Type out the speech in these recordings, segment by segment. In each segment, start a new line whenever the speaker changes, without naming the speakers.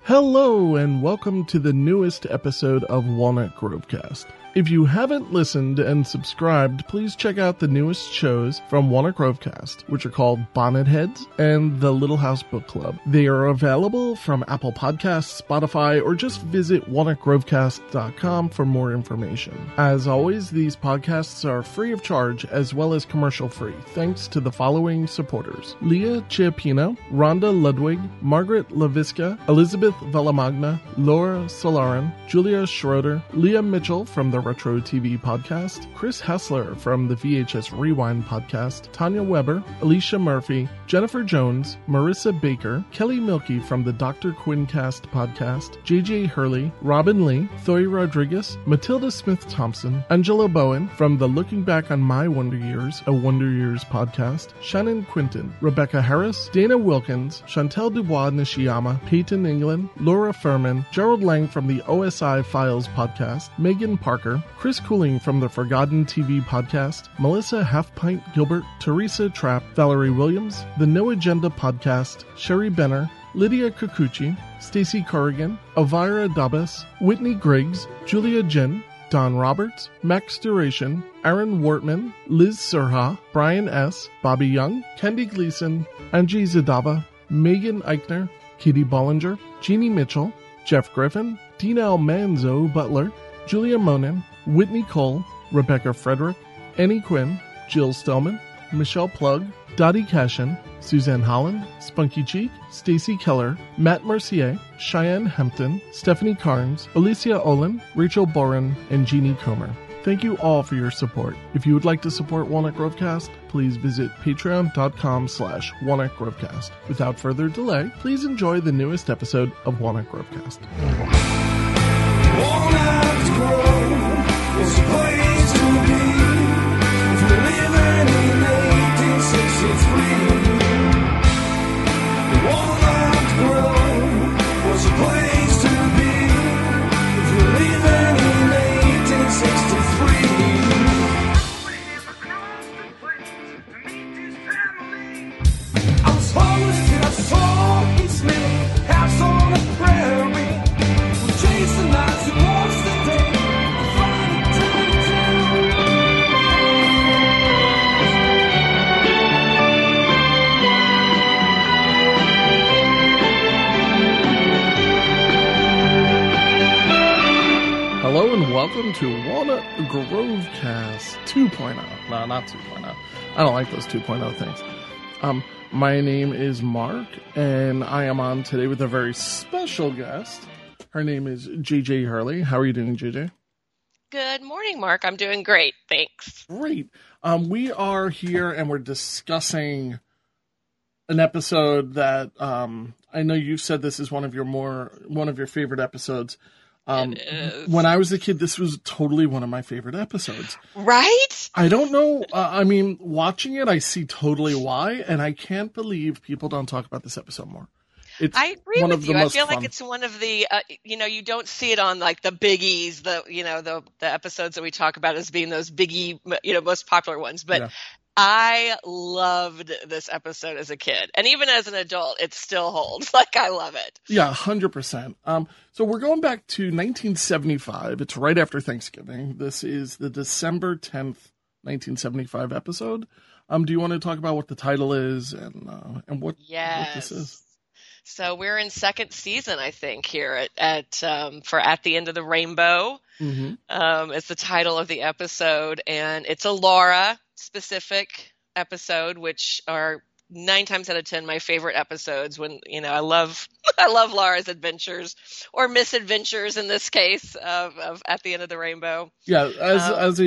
Hello and welcome to the newest episode of Walnut Grovecast. If you haven't listened and subscribed, please check out the newest shows from Walnut Grovecast, which are called Bonnet Heads and the Little House Book Club. They are available from Apple Podcasts, Spotify, or just visit walnutgrovecast.com for more information. As always, these podcasts are free of charge as well as commercial free, thanks to the following supporters: Leah Chiapino, Rhonda Ludwig, Margaret LaVisca, Elizabeth Villamagna, Laura Solarin, Julia Schroeder, Leah Mitchell from the Retro TV podcast, Chris Hessler from the VHS Rewind podcast, Tanya Weber, Alicia Murphy, Jennifer Jones, Marissa Baker, Kelly Milkey from the Dr. Quincast podcast, JJ Hurley, Robin Lee, Thoy Rodriguez, Matilda Smith-Thompson, Angela Bowen from the Looking Back on My Wonder Years, a Wonder Years podcast, Shannon Quinton, Rebecca Harris, Dana Wilkins, Chantel Dubois Nishiyama, Peyton England, Laura Furman, Gerald Lang from the OSI Files podcast, Megan Parker, Chris Cooling from the Forgotten TV podcast, Melissa Halfpint Gilbert, Teresa Trapp, Valerie Williams, the No Agenda podcast, Sherry Benner, Lydia Kikuchi, Stacy Corrigan, Elvira Dabas, Whitney Griggs, Julia Jin, Don Roberts, Max Duration, Aaron Wortman, Liz Surha, Brian S., Bobby Young, Kendi Gleason, Angie Zadava, Megan Eichner, Katie Bollinger, Jeannie Mitchell, Jeff Griffin, Dina Almanzo Butler, Julia Monin, Whitney Cole, Rebecca Frederick, Annie Quinn, Jill Stillman, Michelle Plug, Dottie Cashin, Suzanne Holland, Spunky Cheek, Stacy Keller, Matt Mercier, Cheyenne Hempton, Stephanie Carnes, Alicia Olin, Rachel Boren, and Jeannie Comer. Thank you all for your support. If you would like to support Walnut Grovecast, please visit patreon.com/Walnut Grovecast. Without further delay, please enjoy the newest episode of Walnut Grovecast.
Walnut Grove is a place to be if you're living in 1863. Walnut Grove was a place to be if you're living in 1863. I was homeless till I saw East Middle house on the prairie. Chase the nights and watch the day. Find it
Hello and welcome to Walnut Grovecast 2.0. No, not 2.0. I don't like those 2.0 things. My name is Mark, and I am on today with a very special guest. Her name is JJ Hurley. How are you doing, JJ?
Good morning, Mark. I'm doing great. Thanks.
Great. We are here and we're discussing an episode that I know you've said this is one of your favorite episodes.
It is.
When I was a kid, this was totally one of my favorite episodes.
Right?
I don't know. Watching it, I see totally why, and I can't believe people don't talk about this episode more.
I agree with you. I feel like it's one of the, you don't see it on like the biggies, the episodes that we talk about as being those biggie, most popular ones. But yeah. I loved this episode as a kid. And even as an adult, it still holds. Like, I love it.
Yeah, 100%. So we're going back to 1975. It's right after Thanksgiving. This is the December 10th, 1975 episode. Do you want to talk about what the title is and what this is?
So we're in second season, I think, here at the End of the Rainbow. Mm-hmm. It's the title of the episode, and it's a Laura specific episode, which are 9 times out of 10 my favorite episodes. When I love Laura's adventures or misadventures in this case of At the End of the Rainbow.
Yeah, as a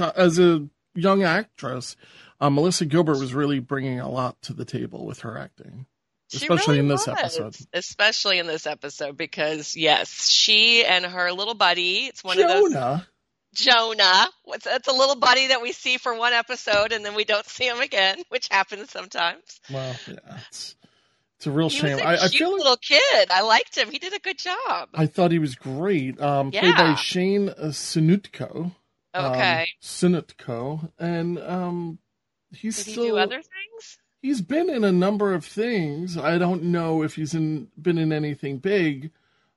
young actress, Melissa Gilbert was really bringing a lot to the table with her acting. Especially in this episode.
Especially in this episode, because yes, she and her little buddy, it's one
Jonah.
of those Jonah. It's a little buddy that we see for one episode and then we don't see him again, which happens sometimes.
Well, yeah, it's a real shame.
I feel like little kid. I liked him. He did a good job.
I thought he was great. Played by Shane Sunutko.
Okay.
Sunutko, and he's
Did he do other things?
He's been in a number of things. I don't know if he's been in anything big.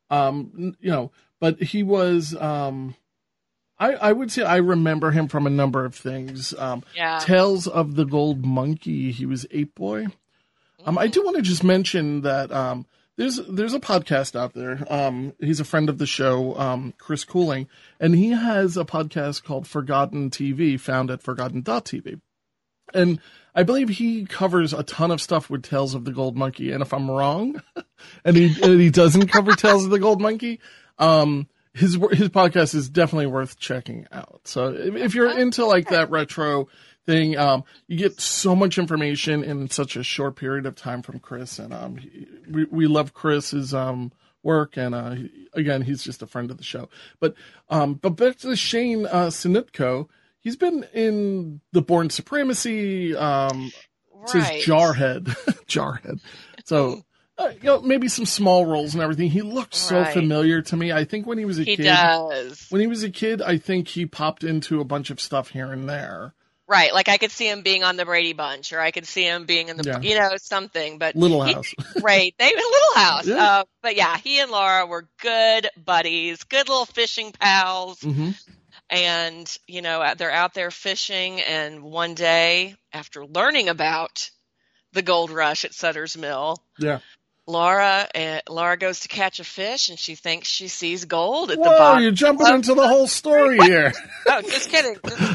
But he was, I would say I remember him from a number of things. Tales of the Gold Monkey, he was Ape Boy. I do want to just mention that there's a podcast out there. He's a friend of the show, Chris Cooling, and he has a podcast called Forgotten TV, found at forgotten.tv. And I believe he covers a ton of stuff with Tales of the Gold Monkey. And if I'm wrong, and he doesn't cover Tales of the Gold Monkey, his podcast is definitely worth checking out. So if you're into like that retro thing, you get so much information in such a short period of time from Chris, and we love Chris's work, and again, he's just a friend of the show. But back to Shane Sinutko, he's been in the Bourne Supremacy, says Jarhead, Jarhead. So. Maybe some small roles and everything. He looked so familiar to me. I think when he was a kid. He
does.
When he was a kid, I think he popped into a bunch of stuff here and there.
Right. Like I could see him being on the Brady Bunch, or I could see him being in the, something. But
Little House.
Right. They were Little House.
Yeah.
But yeah, he and Laura were good buddies, good little fishing pals.
Mm-hmm.
And, they're out there fishing. And one day, after learning about the gold rush at Sutter's Mill.
Yeah.
Laura goes to catch a fish, and she thinks she sees gold at the
bottom. Whoa, you're jumping into the whole story here.
Oh, just kidding.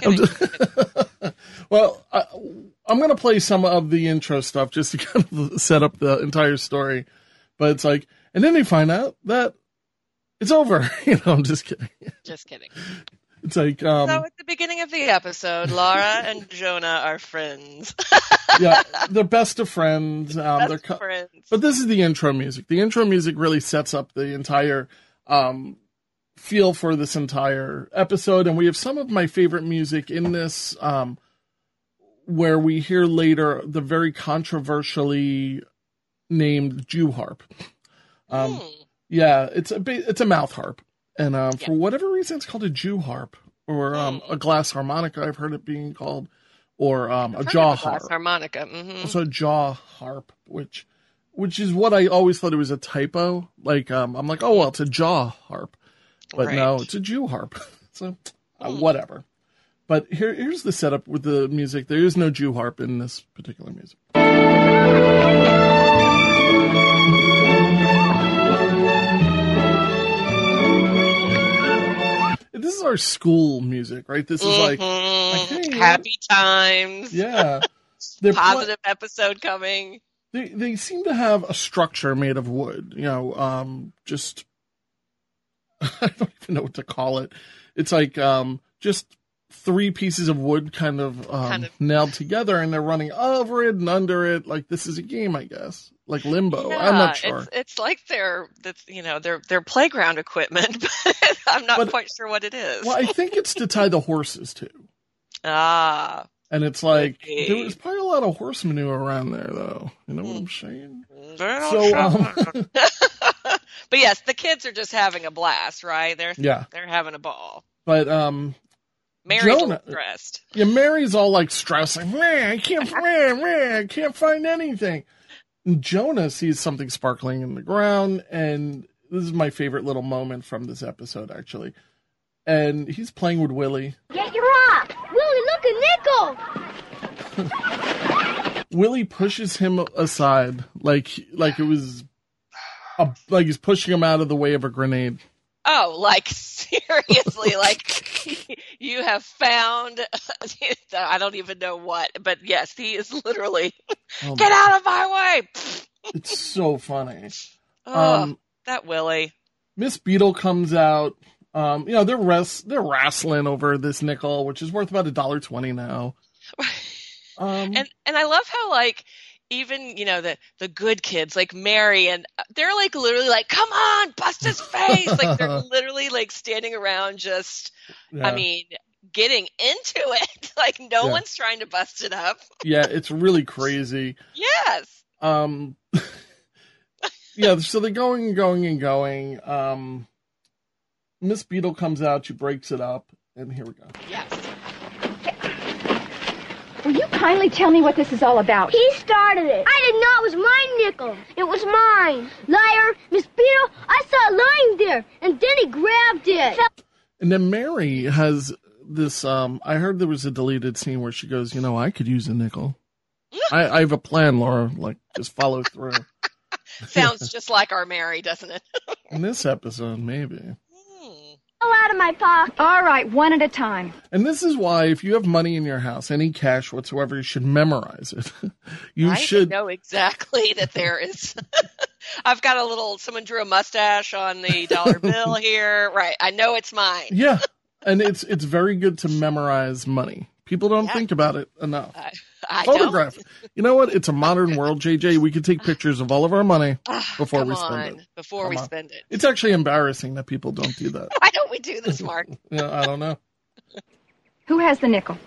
Well, I'm going to play some of the intro stuff just to kind of set up the entire story. But it's like, and then they find out that it's over. I'm just kidding.
Just kidding.
It's like,
so at the beginning of the episode, Laura and Jonah are friends.
Yeah, they're best of friends.
Best of friends.
But this is the intro music. The intro music really sets up the entire feel for this entire episode. And we have some of my favorite music in this, where we hear later the very controversially named Jew harp. Yeah, it's a mouth harp. And for whatever reason, it's called a Jew harp, or a glass harmonica, I've heard it being called, or a jaw harp.
Glass harmonica. Mm-hmm.
Also a jaw harp, which is what I always thought it was a typo. Like, I'm like, oh, well, it's a jaw harp. But no, it's a Jew harp. So, whatever. But here's the setup with the music. There is no Jew harp in this particular music. This is our school music, right? This is like hey,
happy times.
Yeah.
Positive episode coming.
They seem to have a structure made of wood, just, I don't even know what to call it. It's like, just 3 pieces of wood kind of nailed together, and they're running over it and under it. Like, this is a game, I guess. Like Limbo. Yeah, I'm not sure.
It's like their playground equipment, but I'm not quite sure what it is.
Well, I think it's to tie the horses to.
Ah.
And it's like, there's probably a lot of horse manure around there, though. You know what I'm saying?
So, but yes, the kids are just having a blast, right? They're having a ball.
But
Mary's stressed.
Yeah, Mary's all like stressing. I can't find anything. And Jonah sees something sparkling in the ground, and this is my favorite little moment from this episode, actually. And he's playing with Willie.
Get your rock! Willie, look, a nickel!
Willie pushes him aside like it was like he's pushing him out of the way of a grenade.
Oh, like seriously, like you have found, I don't even know what, but yes, he is literally, get out of my way!
It's so funny.
That Willie.
Miss Beadle comes out. They're wrestling over this nickel, which is worth about $1.20 now.
And I love how, like, even, the good kids, like Mary, and they're like literally like, come on, bust his face. Like they're literally like standing around just, getting into it. Like no one's trying to bust it up.
Yeah, it's really crazy.
Yes.
Yeah, so they're going. Miss Beadle comes out, she breaks it up, and here we go.
Yes.
Will you kindly tell me what this is all about? He started it. I did not. It was my nickel. It was mine. Liar. Miss Beadle, I saw it lying then he grabbed it.
And then Mary has this, I heard there was a deleted scene where she goes, I could use a nickel. I have a plan, Laura, just follow through.
Sounds just like our Mary, doesn't it?
In this episode, maybe.
All out of my pocket.
All right, one at a time.
And this is why, if you have money in your house, any cash whatsoever, you should memorize it. You should
know exactly that there is. I've got someone drew a mustache on the dollar bill here. Right. I know it's mine.
Yeah. And it's very good to memorize money. People don't think about it enough.
I
Photograph.
don't.
You know what? It's a modern world, JJ. We could take pictures of all of our money before we spend it.
Before we spend it.
It's actually embarrassing that people don't do that.
Why don't we do this, Mark?
I don't know.
Who has the nickel?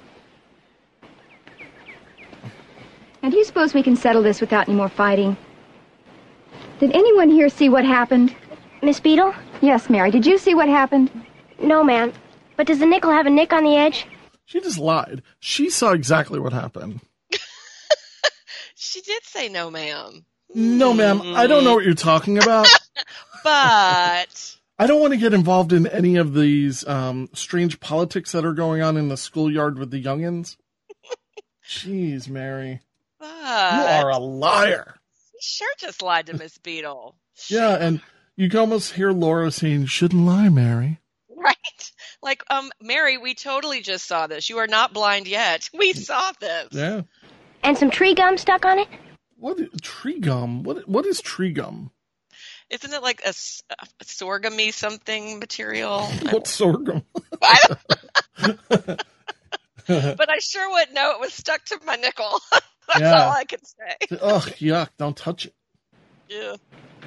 And do you suppose we can settle this without any more fighting? Did anyone here see what happened?
Miss Beadle?
Yes, Mary. Did you see what happened?
No, ma'am. But does the nickel have a nick on the edge?
She just lied. She saw exactly what happened.
She did say no, ma'am.
No, ma'am. I don't know what you're talking about.
But
I don't want to get involved in any of these strange politics that are going on in the schoolyard with the youngins. Jeez, Mary. You are a liar.
You sure just lied to Miss Beadle.
Yeah, and you can almost hear Laura saying, "You shouldn't lie, Mary."
Right? Like, Mary, we totally just saw this. You are not blind yet. We saw this.
Yeah.
And some tree gum stuck on it?
What tree gum? What is tree gum?
Isn't it like a sorghum-y something material?
What's sorghum?
But I sure would know it was stuck to my nickel. That's all I can say.
Ugh, yuck. Don't touch it.
Yeah.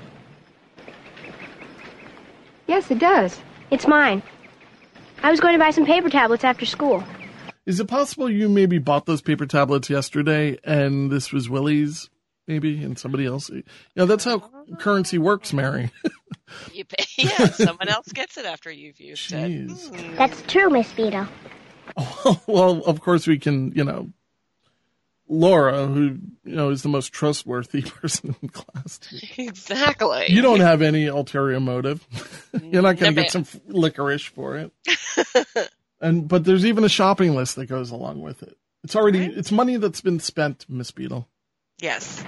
Yes, it does.
It's mine. I was going to buy some paper tablets after school.
Is it possible you maybe bought those paper tablets yesterday and this was Willie's, maybe, and somebody else? That's how currency works, Mary.
You pay, someone else gets it after you've used it.
That's true, Miss Beadle.
Oh, well, of course we can, Laura, who, is the most trustworthy person in class.
Exactly.
You don't have any ulterior motive. You're not going to get some licorice for it. But there's even a shopping list that goes along with it. It's already, it's money that's been spent, Miss Beadle.
Yes.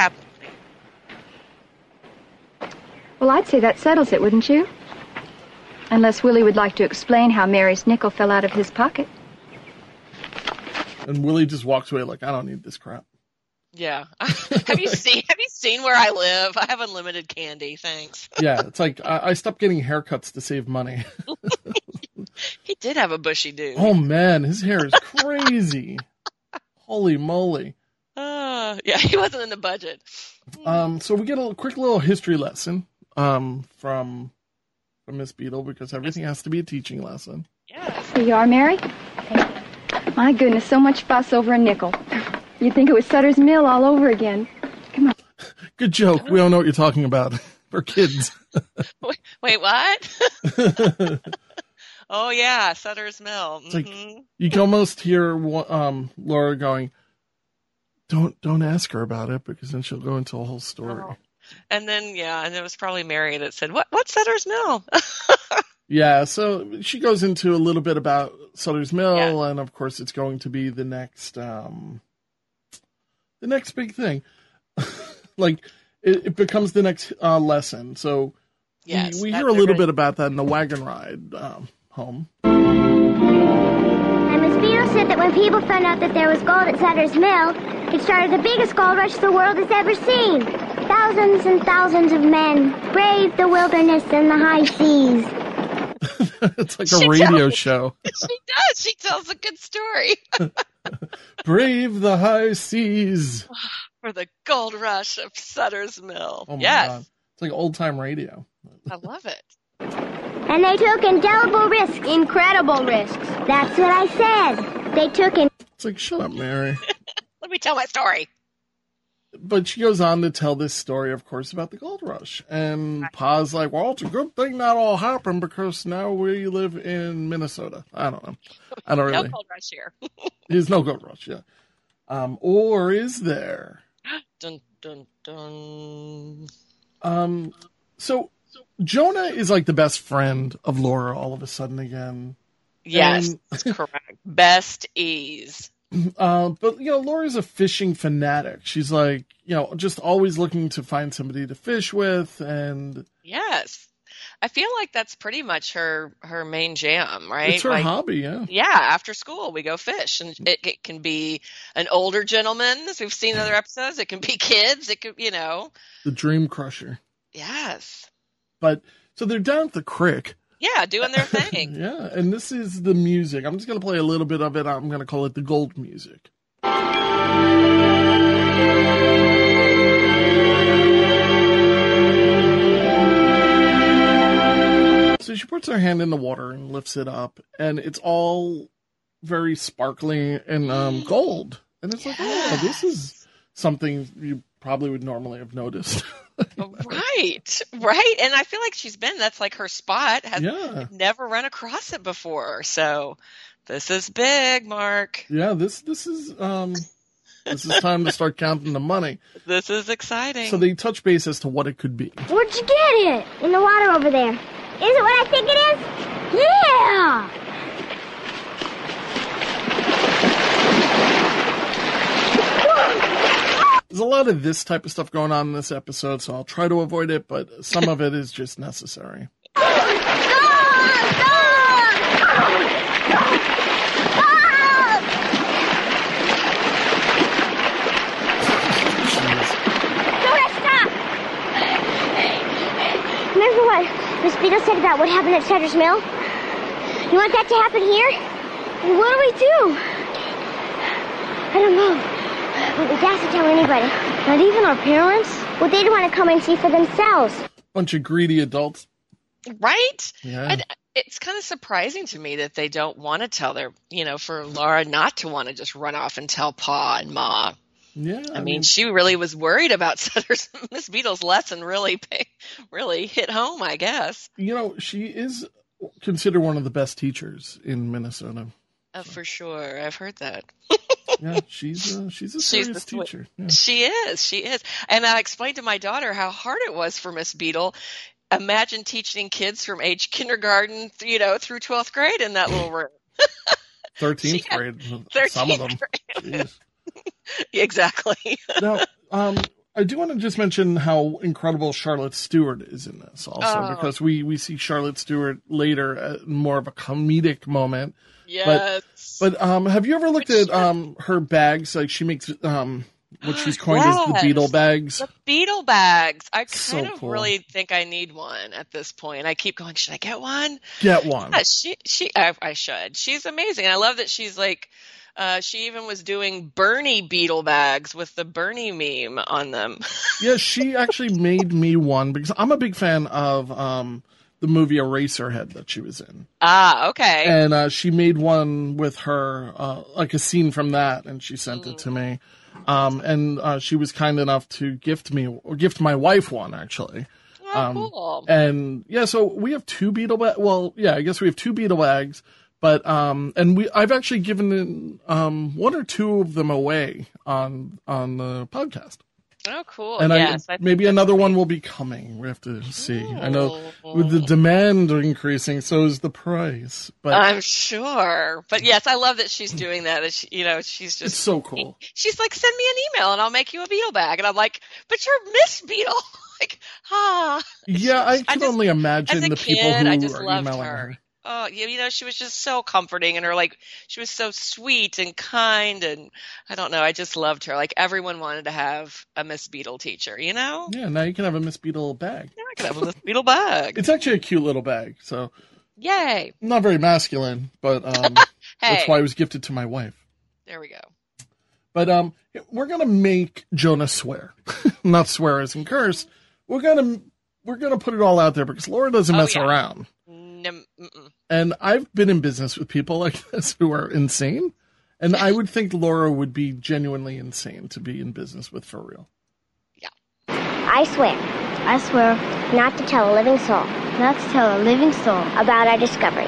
Well, I'd say that settles it, wouldn't you? Unless Willie would like to explain how Mary's nickel fell out of his pocket.
And Willie just walks away like, I don't need this crap.
Yeah. Have you seen where I live? I have unlimited candy, thanks.
Yeah, it's like I stopped getting haircuts to save money.
He did have a bushy dude.
Oh man, his hair is crazy. Holy moly.
Yeah, he wasn't in the budget.
So we get a quick little history lesson from Miss Beadle, because everything has to be a teaching lesson.
Yes.
Here you are, Mary. My goodness, so much fuss over a nickel. You'd think it was Sutter's Mill all over again. Come on.
Good joke. We don't know what you're talking about. We're kids.
Wait, what? Oh, yeah, Sutter's Mill.
It's like, you can almost hear Laura going, don't ask her about it, because then she'll go into a whole story.
Oh. And then, and it was probably Mary that said, what's Sutter's Mill?
Yeah, so she goes into a little bit about Sutter's Mill, and of course it's going to be the next big thing. Like, it becomes the next lesson. So we hear a little bit about that in the wagon ride home.
And Miss Beadle said that when people found out that there was gold at Sutter's Mill, it started the biggest gold rush the world has ever seen. Thousands and thousands of men braved the wilderness and the high seas.
It's like a radio show.
She does. She tells a good story.
Brave the high seas.
For the gold rush of Sutter's Mill.
Oh my God. It's like old-time radio.
I love it.
And they took indelible risks. Incredible risks. That's what I said. They took
It's like, shut up, Mary.
Let me tell my story.
But she goes on to tell this story, of course, about the gold rush. And Pa's like, well, it's a good thing that all happened, because now we live in Minnesota. I don't know. I don't really.
No gold rush here.
There's no gold rush, yeah. Or is there?
Dun, dun, dun.
So Jonah is like the best friend of Laura all of a sudden again.
Yes,
And-
that's correct. Besties.
But, Laura's a fishing fanatic. She's like, just always looking to find somebody to fish with. And
Yes. I feel like that's pretty much her main jam, right?
it's her hobby, yeah.
Yeah, after school we go fish, and it can be an older gentleman, as we've seen in other episodes. It can be kids. It could,
The Dream Crusher.
Yes.
But, so they're down at the creek.
Yeah, doing their thing.
Yeah, and this is the music. I'm just going to play a little bit of it. I'm going to call it the gold music. So she puts her hand in the water and lifts it up, and it's all very sparkling and gold. And it's like, oh, this is something you probably would normally have noticed.
Right. And I feel like that's like her spot. Has never run across it before. So this is big, Mark.
Yeah, this is time to start counting the money.
This is exciting.
So they touch base as to what it could be.
Where'd you get it? In the water over there. Is it what I think it is? Yeah!
There's a lot of this type of stuff going on in this episode, so I'll try to avoid it, but some of it is just necessary.
Remember what Miss Beadle said about what happened at Sutter's Mill? You want that to happen here? And what do we do? I don't know. But we have to tell anybody. Not even our parents? Well, they'd want to come and see for themselves.
Bunch of greedy adults.
Right?
Yeah.
And it's kind of surprising to me that they don't want to tell for Laura not to want to just run off and tell Pa and Ma.
Yeah.
I mean, she really was worried about Sutter's. Miss Beadle's lesson really hit home, I guess.
She is considered one of the best teachers in Minnesota.
For sure. I've heard that.
Yeah, she's a serious teacher. Yeah.
She is. And I explained to my daughter how hard it was for Miss Beadle. Imagine teaching kids from age kindergarten, through 12th grade in that little room.
13th grade. Some of them. Jeez.
Exactly.
Now, I do want to just mention how incredible Charlotte Stewart is in this also, because we see Charlotte Stewart later at more of a comedic moment.
Yes.
But have you ever looked at her bags? Like she makes what she's coined as the Beetle bags.
The Beetle bags. I
So
kind of
cool.
really think I need one at this point. I keep going, should I get one?
Get one.
Yeah, I should. She's amazing. I love that she's like, she even was doing Bernie Beetle bags with the Bernie meme on them.
Yeah, she actually made me one because I'm a big fan of the movie Eraserhead that she was in.
Ah, okay.
And she made one with her, like a scene from that, and she sent it to me. And she was kind enough to gift my wife one, actually.
Oh, cool.
And yeah, so we have two Beetle bags. Well, yeah, I guess we have two Beetle bags, but and I've actually given one or two of them away on the podcast.
Oh, cool.
And
yes,
maybe another one will be coming. We have to see. I know with the demand increasing, so is the price. But
I'm sure. But yes, I love that she's doing that. That she's just.
it's so cool.
She's like, send me an email and I'll make you a Beetle bag. And I'm like, but you're Miss Beetle. Like,
Yeah, I can only imagine
as a
the people
kid,
who
I just
are
loved
emailing
her.
her.
Oh, she was just so comforting, and she was so sweet and kind, and I don't know, I just loved her. Like everyone wanted to have a Miss Beetle teacher,
Yeah, now you can have a Miss Beetle bag.
Yeah, I could have a Miss Beetle bag.
It's actually a cute little bag, so
Yay!
not very masculine, but that's why it was gifted to my wife.
There we go.
But we're gonna make Jonah swear, not swear as in curse. We're gonna put it all out there because Laura doesn't mess around. And I've been in business with people like this who are insane, and I would think Laura would be genuinely insane to be in business with for real.
Yeah.
I swear not to tell a living soul. Not to tell a living soul. About our discovery.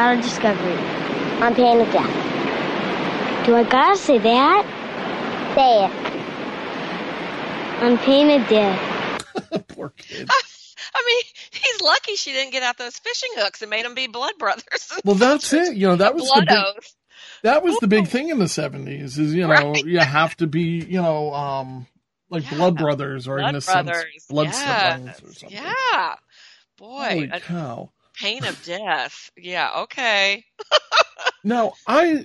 On pain of death. Do I gotta say that? Say it. On pain of death.
Poor kid.
I mean, he's lucky she didn't get out those fishing hooks and made them be blood brothers.
Well, that's it. You know, that was
Blood oath.
that was the big thing in the 70s is, you know,
Right.
you have to be, you know, like
Yeah.
blood brothers or in
Blood
a sense,
brothers.
blood
Yes.
siblings or something.
Yeah. Boy,
Holy
a
cow.
pain of death. Yeah, okay.
Now, I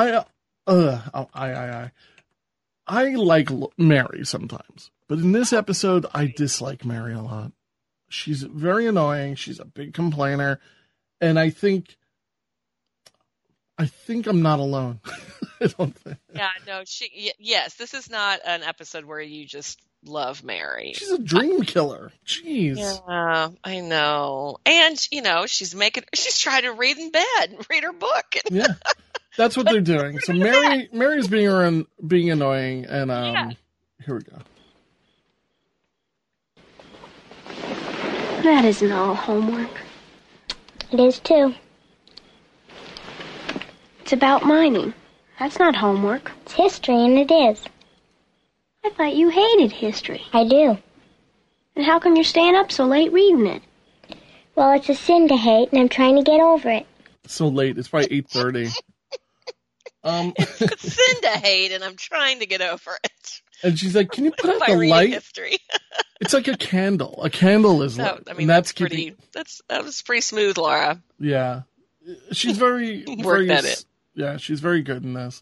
like Mary sometimes, but in this episode, I dislike Mary a lot. She's very annoying. She's a big complainer, and I think I'm not alone. I don't think
Yeah, no, yes, this is not an episode where you just love Mary.
she's a dream killer. Jeez.
Yeah, I know. And, you know, she's trying to read in bed, read her book.
Yeah, that's what they're doing. So Mary's being annoying, and
Yeah.
here we go.
That isn't all homework.
It is too.
It's about mining. That's not homework.
It's history, and it is.
I thought you hated history.
I do.
And how come you're staying up so late reading it?
Well, it's a sin to hate, and I'm trying to get over it.
So late. It's probably 8:30.
It's sin to hate, and I'm trying to get over it.
And she's like, "Can you put out
By
the
reading
light?"
history.
It's like a candle. A candle is
So,
lit.
I mean,
and that's
pretty.
keeping.
That was pretty smooth, Laura.
Yeah, she's very
Worked
very
at it.
Yeah, she's very good in this.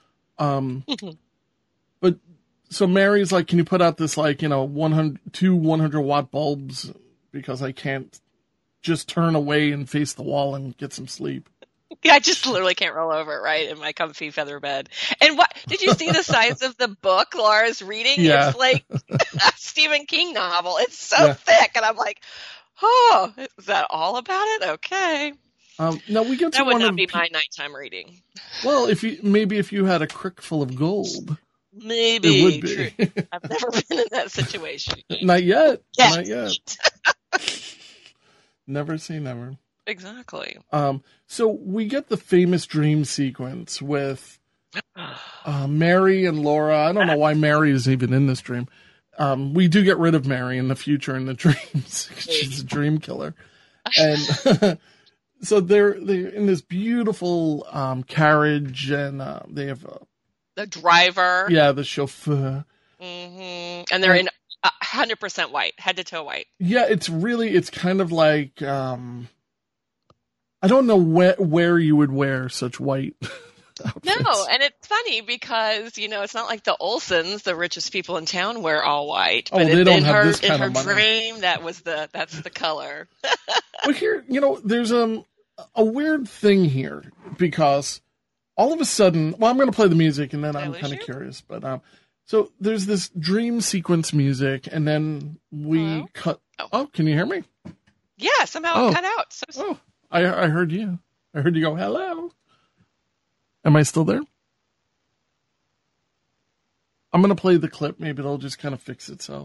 But so Mary's like, "Can you put out this 100-watt bulbs because I can't just turn away and face the wall and get some sleep."
Yeah, I just literally can't roll over, right, in my comfy feather bed. And what did you see the size of the book Laura's reading?
Yeah.
It's like a Stephen King novel. It's so
Yeah.
thick, and I'm like, oh, is that all about it? Okay,
Now we get to
that would
one
not
of
be my nighttime reading.
well, if you had a crick full of gold,
Maybe
it would
true.
be.
I've never been in that situation.
Not yet.
Yes.
Not yet. Never say never.
Exactly.
So we get the famous dream sequence with Mary and Laura. I don't know why Mary is even in this dream. We do get rid of Mary in the future in the dreams. She's a dream killer. And so they're in this beautiful carriage, and they have
The driver.
the chauffeur.
And they're in 100% white, head to toe white.
Yeah, it's kind of like I don't know where you would wear such white outfits.
No, and it's funny because, you know, it's not like the Olsons, the richest people in town, wear all white.
Oh,
But
they don't
in
have
her,
this
in
kind
her
of money.
dream, that's the color.
But here, you know, there's a weird thing here because all of a sudden, well, I'm going to play the music and then I'm
lose
kind of
you?
curious. But so there's this dream sequence music, and then we
Hello?
cut.
Oh.
Oh, can you hear me?
Yeah, somehow
Oh.
it cut out. So
Oh, I heard you. I heard you go, hello. Am I still there? I'm going to play the clip. Maybe it'll just kind of fix itself.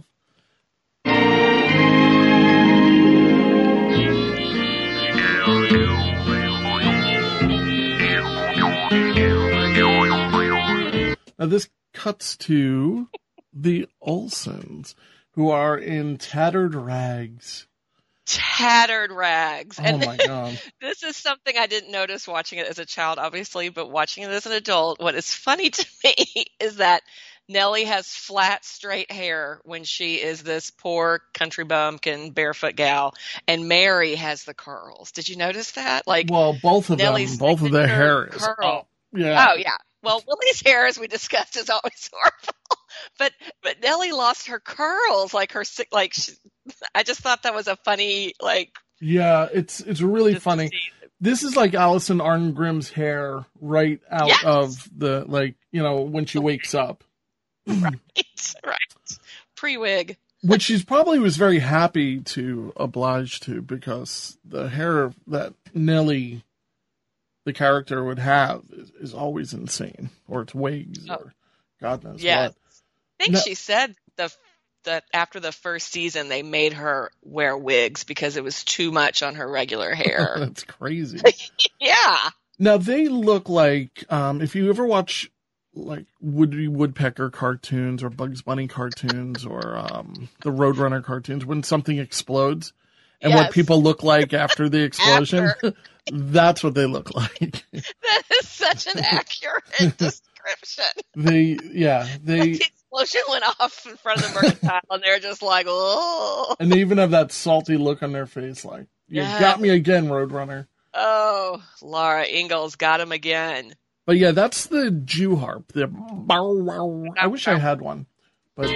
Now this cuts to the Olsons, who are in tattered rags.
tattered rags.
Oh
And
my god.
this is something I didn't notice watching it as a child, obviously, but watching it as an adult, what is funny to me is that Nellie has flat, straight hair when she is this poor country bumpkin barefoot gal, and Mary has the curls. Did you notice that? Like,
Well, both of
Nellie's
them, both of their
signature
hair is
curl.
yeah.
Oh yeah. Well, Willie's hair, as we discussed, is always horrible. But Nellie lost her curls, like I just thought that was a funny, like,
Yeah, it's really
just to
funny.
see.
This is like Alison Arngrim's hair right out
Yes.
of the, like, you know, when she wakes up.
Right. Pre-wig.
Which she probably was very happy to oblige to, because the hair that Nellie, the character, would have is always insane. Or it's wigs, or God knows
Yes.
what.
I think
No.
she said that after the first season they made her wear wigs because it was too much on her regular hair.
That's crazy.
Yeah.
Now they look like, if you ever watch like Woody Woodpecker cartoons or Bugs Bunny cartoons or the Roadrunner cartoons, when something explodes and what
Yes.
people look like after the explosion. That's what they look like.
That is such an accurate description.
The
explosion went off in front of the mercantile, and they're just like, oh.
and they even have that salty look on their face, like, you got me again, Roadrunner.
Oh, Laura Ingalls got him again.
But yeah, that's the Jew harp. The bow, wow. I wish I had one. But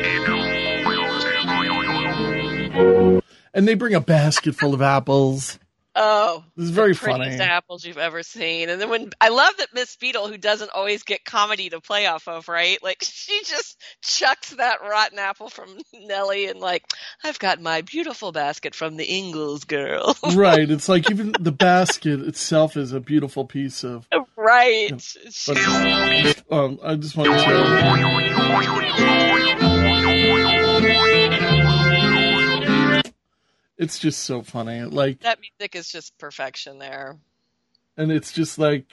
and they bring a basket full of apples.
Oh,
This is very
the prettiest
funny.
apples you've ever seen. And then I love that Miss Beadle, who doesn't always get comedy to play off of, right? Like, she just chucks that rotten apple from Nellie and like, I've got my beautiful basket from the Ingalls girl.
Right. It's like even the basket itself is a beautiful piece of.
Right.
But I just wanted to. It's just so funny. Like,
that music is just perfection there.
and it's just like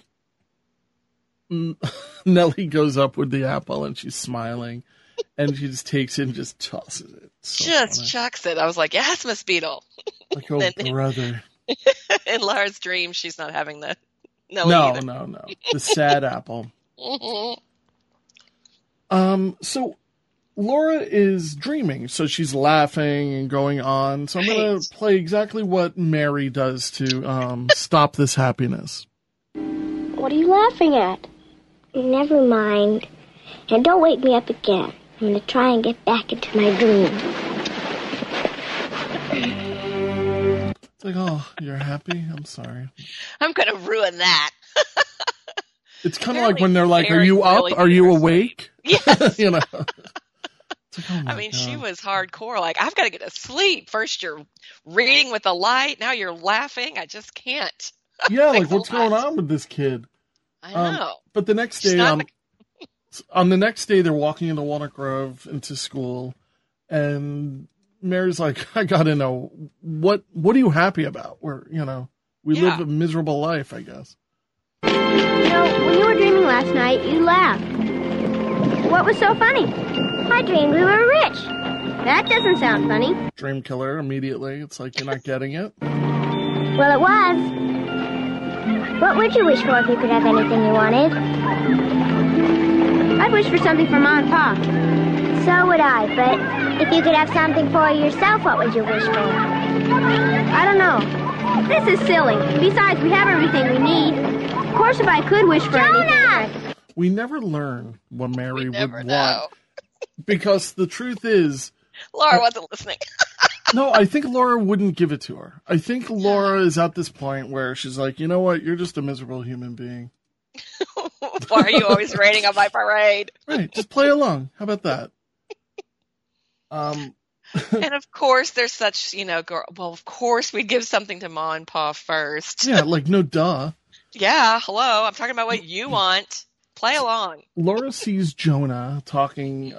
Nellie goes up with the apple and she's smiling, and she just takes it and just tosses it. So
Just
funny.
chucks it. I was like, yes, Miss Beadle.
Like, oh,
then-
brother.
In Laura's dream, she's not having the Nellie
No,
either.
no. The sad apple.
Mhm.
So Laura is dreaming, so she's laughing and going on. So I'm going to play exactly what Mary does to stop this happiness.
What are you laughing at?
Never mind. And don't wake me up again. I'm going to try and get back into my dream.
It's like, oh, you're happy? I'm sorry.
I'm going to ruin that.
It's kind of like when they're like, are
Very,
you up?
really
Are you
bittersweet.
awake?
Yes.
You know? It's like, oh my
I mean,
God.
she was hardcore. Like, I've got to get to sleep. First, you're reading with the light. Now you're laughing. I just can't.
Yeah,
Thanks
like, what's
a lot.
going on with this kid?
I know.
But the next
She's
day,
not
on the next day, they're walking into Walnut Grove into school, and Mary's like, I gotta know, what are you happy about? We
Yeah.
live a miserable life, I guess.
You know, when you were dreaming last night, you laughed. What was so funny? I dreamed we were rich. That doesn't sound funny.
Dream killer immediately. It's like, you're not getting it.
Well, it was. What would you wish for if you could have anything you wanted? I'd wish for something for Mom and Pa. So would I, but if you could have something for yourself, what would you wish for? I don't know. This is silly. Besides, we have everything we need. Of course, if I could wish for anything...
We never learn what Mary would
never
want.
know.
Because the truth is,
Laura wasn't listening.
no, I think Laura wouldn't give it to her. I think Laura is at this point where she's like, you know what? You're just a miserable human being.
Why are you always raining on my parade?
Right, just play along. How about that?
And of course, there's such, well, of course we'd give something to Ma and Pa first.
Yeah, like, no duh.
Yeah, hello. I'm talking about what you want. Play along.
Laura sees Jonah talking,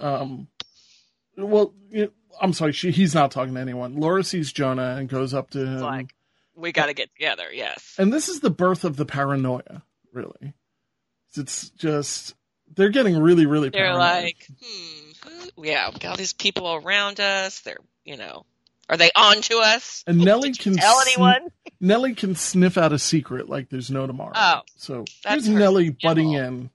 I'm sorry, he's not talking to anyone. Laura sees Jonah and goes up to him.
Like, we got to get together, yes.
And this is the birth of the paranoia, really. It's just, they're getting really, really
They're
paranoid.
like, we got all these people around us. They're, are they on to us?
And Nellie
Did you
can
tell anyone?
Nellie can sniff out a secret like there's no tomorrow.
Oh,
so
that's
here's
her
Nellie butting
skill.
in.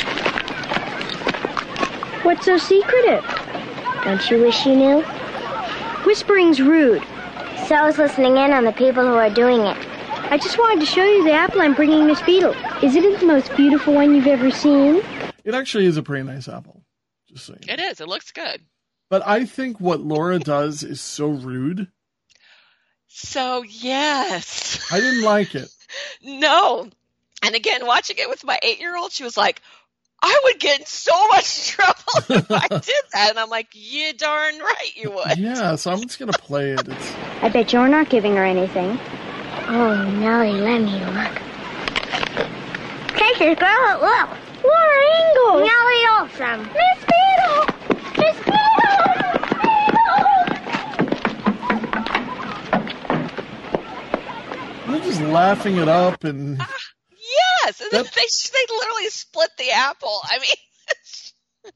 What's so secretive?
Don't you wish you knew?
Whispering's rude.
So's listening in on the people who are doing it.
I just wanted to show you the apple I'm bringing Miss Beadle. Isn't it the most beautiful one you've ever seen?
It actually is a pretty nice apple. Just saying.
It is. It looks good.
But I think what Laura does is so rude.
So, yes.
I didn't like it.
No. And again, watching it with my 8-year-old, she was like, I would get in so much trouble if I did that. And I'm like, you darn right you would.
Yeah, so I'm just going to play it.
I bet you're not giving her anything.
Oh, Nellie, let me look. Casey, girl, look.
Laura Ingalls!
Nellie Olson.
Miss Beadle! Miss Beadle!
They're just laughing it up and
Yes. And then they literally split the apple. I mean,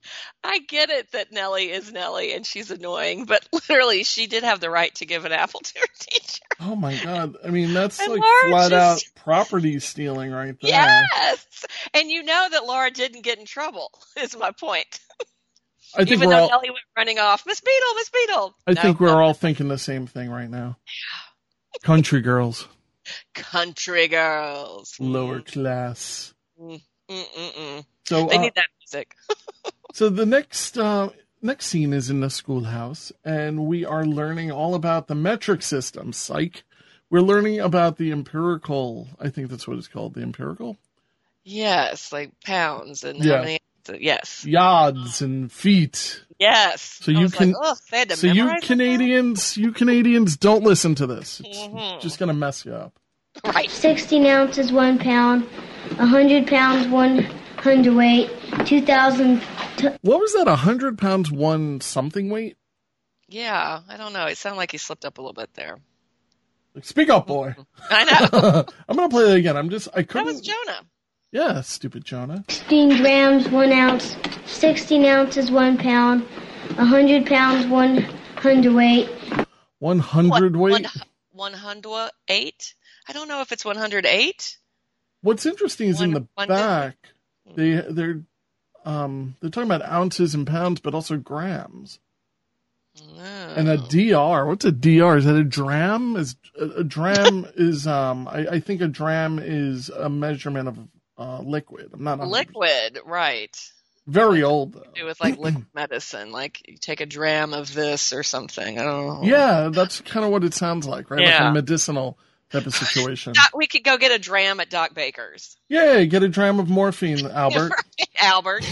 I get it that Nellie is Nellie and she's annoying, but literally she did have the right to give an apple to her teacher.
Oh my God. I mean, that's
And
like
Laura
flat out
just-
property stealing right there.
Yes! And you know that Laura didn't get in trouble, is my point.
I think
Even
we're
though
all,
Nellie went running off, Miss Beadle, Miss Beadle.
I
No,
think we're
no.
all thinking the same thing right now. Country girls,
Country girls.
lower class.
Mm-mm-mm.
So,
They need that music.
so the next scene is in the schoolhouse, and we are learning all about the metric system. Psych. We're learning about the empirical. I think that's what it's called. The empirical.
Yes, like pounds and
Yeah.
how many. Yes.
Yards and feet.
Yes.
So
I
you
was
can-
like, oh, they had to
So you
memorize that?
Canadians, don't listen to this. It's
Mhm.
just gonna mess you up.
Right.
16 ounces, 1 pound. 100 pounds, 1 hundredweight. 2,000.
What was that? 100 pounds, one something weight?
Yeah, I don't know. It sounded like he slipped up a little bit there.
Like, speak up, boy.
I know.
I'm gonna play that again. I
That
couldn't.
was Jonah.
Yeah, stupid Jonah.
16 grams, 1 ounce. 16 ounces, 1 pound. 100 pounds, 1 hundredweight.
100 weight.
108? I don't know if it's 108.
What's interesting is in the
One-
back, they're talking about ounces and pounds, but also grams.
No.
And a DR. What's a DR? Is that a dram? Is a dram is I think a dram is a measurement of liquid. I'm not 100%.
Liquid, right.
Very old though.
It was like liquid medicine, like you take a dram of this or something. I don't know.
Yeah, that's kind of what it sounds like, right? Like
Yeah.
a medicinal type of situation.
We could go get a dram at Doc Baker's.
Yay, get a dram of morphine, Albert.
Albert.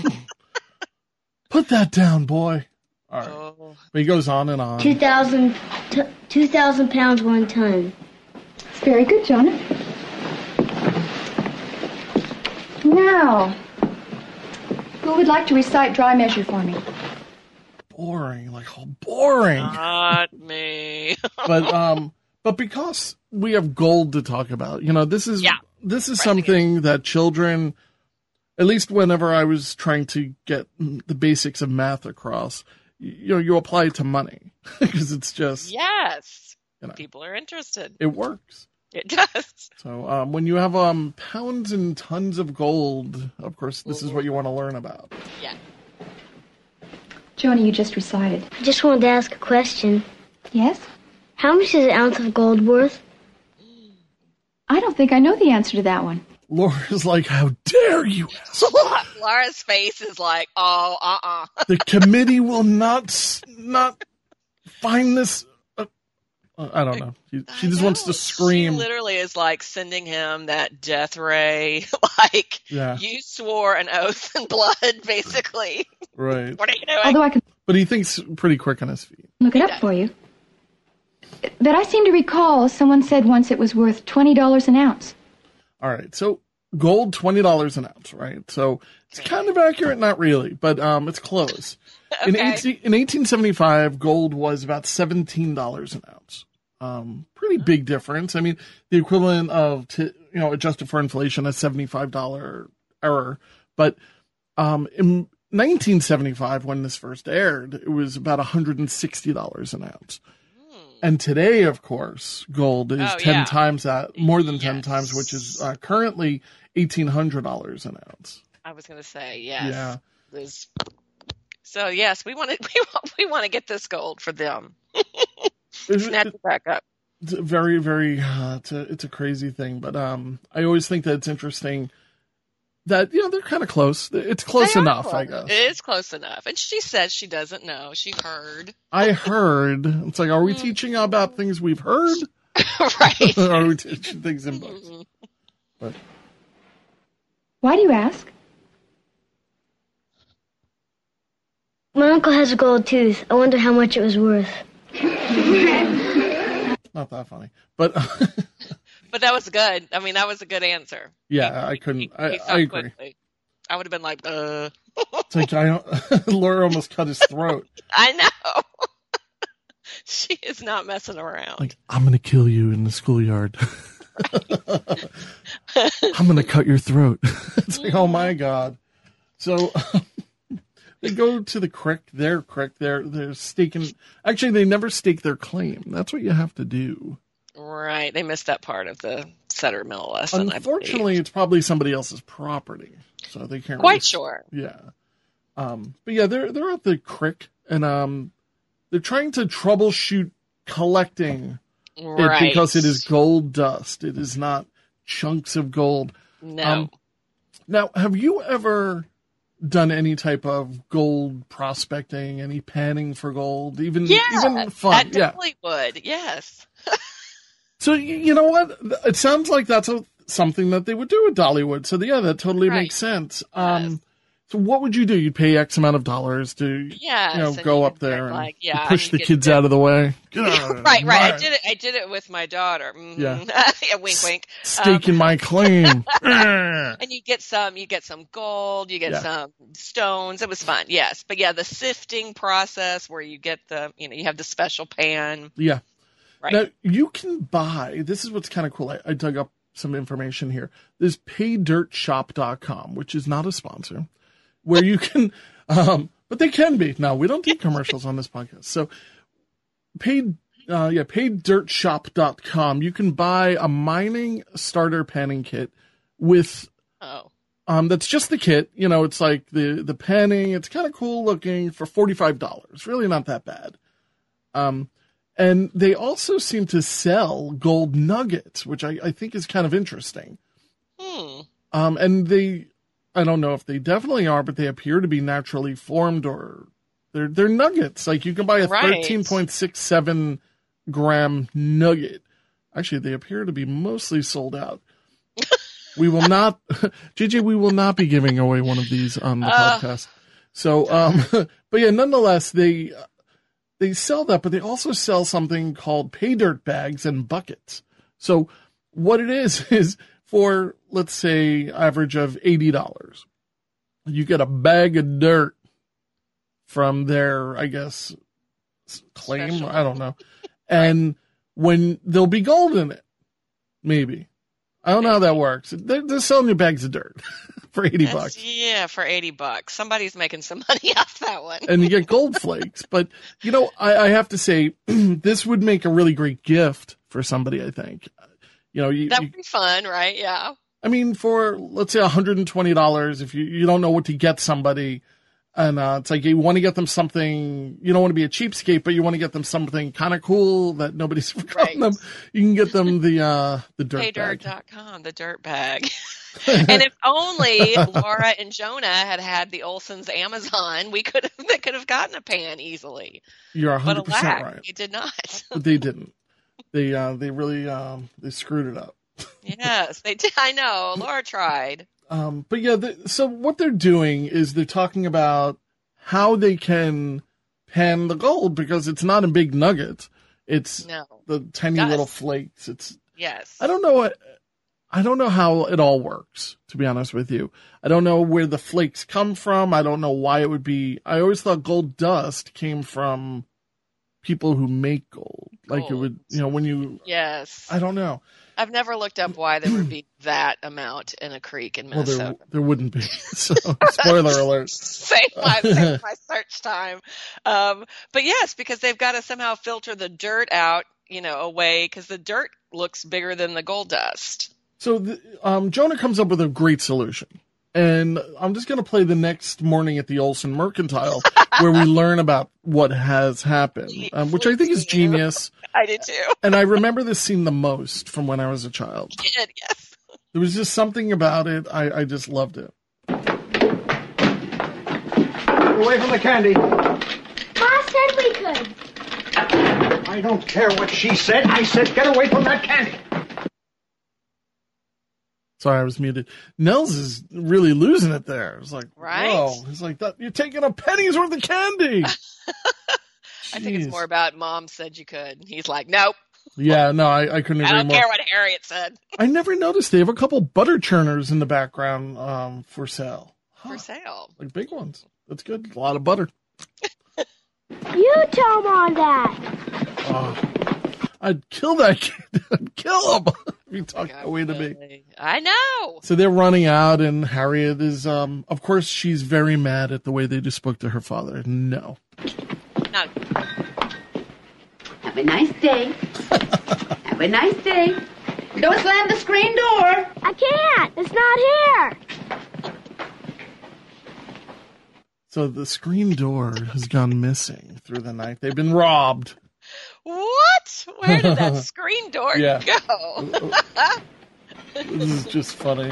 Put that down, boy. All right.
Oh.
But he goes on and on.
2,000 pounds, 1 ton.
It's very good, Jonah. Now, who would like to recite dry measure for me?
Boring, like how boring.
Not me.
But because we have gold to talk about, this is
Yeah.
something that children, at least whenever I was trying to get the basics of math across, you apply it to money because it's just
Yes.
You know.
People are interested.
it works.
It does.
So when you have pounds and tons of gold, of course, this is what you want to learn about.
Yeah.
Jonah, you just recited.
I just wanted to ask a question.
Yes?
How much is an ounce of gold worth?
I don't think I know the answer to that one.
Laura's like, how dare you ask?
Laura's face is like, oh,
The committee will not find this. I don't know. She just wants to scream.
She literally is like sending him that death ray. Like,
Yeah.
you swore an oath in blood, basically.
Right.
What are you doing?
Although I can
But he thinks pretty quick on his feet.
look it up for you. But I seem to recall someone said once it was worth $20 an ounce.
All right. So gold, $20 an ounce, right? So it's kind of accurate, not really, but it's close. In
Okay.
1875, gold was about $17 an ounce. Pretty big difference. I mean, the equivalent of, adjusted for inflation, a $75 error. But in 1975, when this first aired, it was about $160 an ounce. And today, of course, gold is 10 times that, more than 10 times, which is currently $1,800 an ounce.
I was going to say, yes.
Yeah.
So, yes, we want to get this gold for them.
It's
Snatch it back up.
very, very, it's a crazy thing. But I always think that it's interesting that, they're kind of close. It's close
They are
enough,
close.
I guess.
It is close enough. And she says she doesn't know. She heard.
I heard. It's like, are we teaching about things we've heard?
Right.
Or are we teaching things in books? But
Why do you ask?
My uncle has a gold tooth. I wonder how much it was worth.
not that funny. But
But that was good. I mean, that was a good answer.
yeah, I couldn't.
He
I
thought
agree.
quickly. I would have been like,
It's like Laura almost cut his throat.
I know. She is not messing around.
Like, I'm gonna kill you in the schoolyard. I'm gonna cut your throat. It's like, oh my god. So They go to the creek, their creek, they're staking. Actually, they never stake their claim. That's what you have to do.
Right. They missed that part of the Setter Mill lesson.
Unfortunately, it's probably somebody else's property, so they can't.
Quite sure.
Yeah. But yeah, they're at the creek, and they're trying to troubleshoot collecting it because it is gold dust. It is not chunks of gold.
No.
Now, have you ever done any type of gold prospecting, any panning for gold, even fun?
I definitely would. Yes.
So you know what? It sounds like that's something that they would do at Dollywood. So yeah, that totally makes sense.
Yes.
So what would you do? You'd pay X amount of dollars to go up there and push the kids out of the way.
Right. I did it with my daughter. Mm-hmm. Yeah. Wink, wink.
Staking my claim.
And you get some gold, you get some stones. It was fun. Yes. But yeah, the sifting process where you get you have the special pan.
Yeah.
Right.
Now you can buy, this is what's kind of cool. I dug up some information here. There's paydirtshop.com, which is not a sponsor. Where you can, but they can be. No, we don't do commercials on this podcast. So, paydirtshop.com. You can buy a mining starter panning kit with, that's just the kit. You know, it's like the panning. It's kind of cool looking for $45. Really not that bad. And they also seem to sell gold nuggets, which I think is kind of interesting. And I don't know if they definitely are, but they appear to be naturally formed, or they're nuggets. Like you can buy a 13.67 gram nugget. Actually, they appear to be mostly sold out. We will not, JJ, we will not be giving away one of these on the podcast. So, but yeah, nonetheless, they sell that, but they also sell something called pay dirt bags and buckets. So what it is for, let's say, average of $80, you get a bag of dirt from their, I guess, claim. Special. I don't know. And when there'll be gold in it, maybe. I don't know how that works. They're selling you bags of dirt for $80.
Yeah, for $80. Somebody's making some money off that one.
And you get gold flakes. But, I have to say, this would make a really great gift for somebody, I think. That would be
fun, right? Yeah.
I mean, for, let's say, $120, if you don't know what to get somebody, and it's like you want to get them something, you don't want to be a cheapskate, but you want to get them something kind of cool that nobody's forgotten them, you can get them the dirt bag.
Paydirt.com, the dirt bag. And if only Laura and Jonah had the Olsen's Amazon, they could have gotten a pan easily.
You're 100%
but alack,
right.
They did not.
But they didn't. They really they screwed it up.
Yes, they did. I know. Laura tried.
But yeah, so what they're doing is they're talking about how they can pan the gold, because it's not in big nuggets. It's the tiny little flakes. I don't know how it all works, to be honest with you. I don't know where the flakes come from. I don't know why it would be. I always thought gold dust came from people who make gold. Like it would, when you.
Yes.
I don't know.
I've never looked up why there would be that amount in a creek in Minnesota.
Well, there wouldn't be. So, spoiler alert.
Save my search time. But yes, because they've got to somehow filter the dirt out, away, because the dirt looks bigger than the gold dust.
So Jonah comes up with a great solution. And I'm just going to play the next morning at the Olsen Mercantile, where we learn about what has happened, which I think is genius.
I did too.
And I remember this scene the most from when I was a child.
You did, yes.
There was just something about it. I just loved it.
Away from the candy.
Ma said we could.
I don't care what she said. I said get away from that candy.
Sorry, I was muted. Nels is really losing it there. It's like,
right?
Whoa. He's like, you're taking a penny's worth of candy.
I think it's more about Mom said you could. He's like, nope.
Yeah, no, I couldn't agree more.
I don't care what Harriet said.
I never noticed they have a couple butter churners in the background for sale.
For sale.
Like big ones. That's good. A lot of butter.
You tell Mom that.
I'd kill that kid. I'd kill him. If we talk that way to me.
I know.
So they're running out, and Harriet is, of course, she's very mad at the way they just spoke to her father. No.
No.
Have a nice day. Have a nice day. Don't slam the screen door.
I can't. It's not here.
So the screen door has gone missing through the night. They've been robbed.
What? Where did that screen door
Yeah.
go?
This is just funny.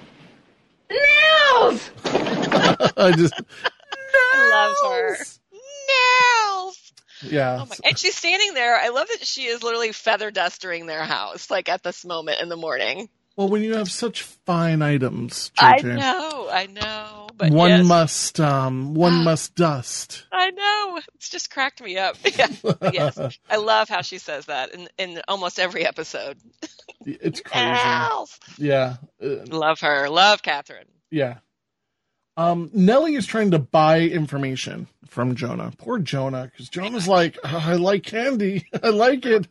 Nels!
I
love her. Nels!
Yeah.
Oh my, and she's standing there. I love that she is literally feather dusting their house, like at this moment in the morning.
Well, when you have such fine items,
I
JJ,
know. But
one
yes.
must dust.
I know. It's just cracked me up. Yeah. Yes. I love how she says that in almost every episode.
It's crazy.
Nels!
Yeah.
Love her. Love Catherine.
Yeah. Nellie is trying to buy information from Jonah. Poor Jonah, because Jonah's like, I like candy. I like it.